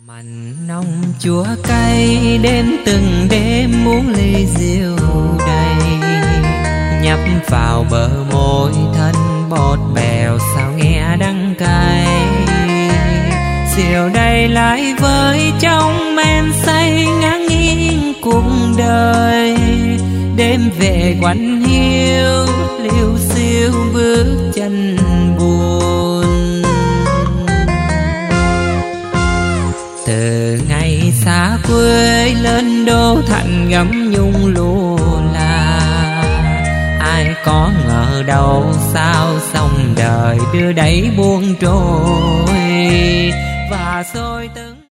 mặn nồng chua cay đêm từng đêm muốn ly rượu đầy, nhấp vào bờ môi thân bọt bèo sao nghe đắng cay. Rượu đây lại với trong men say ngã nghiêng cuộc đời, đêm về quạnh hiu liêu xiêu bước chân buồn. Từ ngày xa quê lên đô thành ngắm nhung lụa là, ai có ngờ đâu sao sông đời đưa đẩy buông trôi và xôi từng